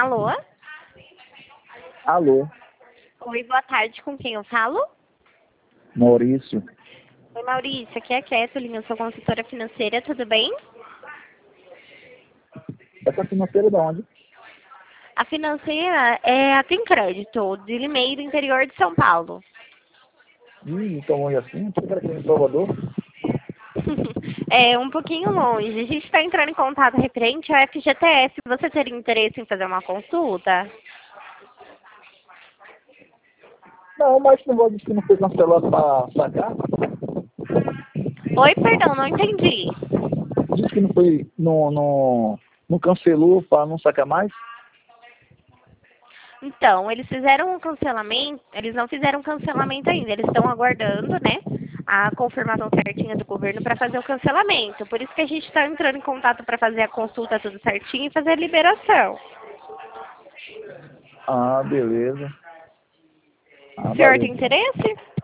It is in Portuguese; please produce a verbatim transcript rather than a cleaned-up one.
Alô? Alô, Oi, boa tarde. Com quem eu falo? Maurício. Oi, Maurício. Aqui é a Kathleen, eu sou consultora financeira, tudo bem? Essa financeira de onde? A financeira é a Tem Crédito, de Limeira, interior de São Paulo. Ih, tão longe assim? Você era aqui em Salvador? É um pouquinho longe. A gente está entrando em contato referente ao F G T S. Você teria interesse em fazer uma consulta? Não, mas esse negócio de que não foi cancelado para sacar, Oi, perdão, não entendi. disse que não foi, não, não, não cancelou para não sacar mais? Então, eles fizeram um cancelamento, eles não fizeram um cancelamento ainda, eles estão aguardando, né, a confirmação certinha do governo para fazer o cancelamento. Por isso que a gente está entrando em contato para fazer a consulta tudo certinho e fazer a liberação. Ah, beleza. Ah, O senhor valeu tem então. interesse?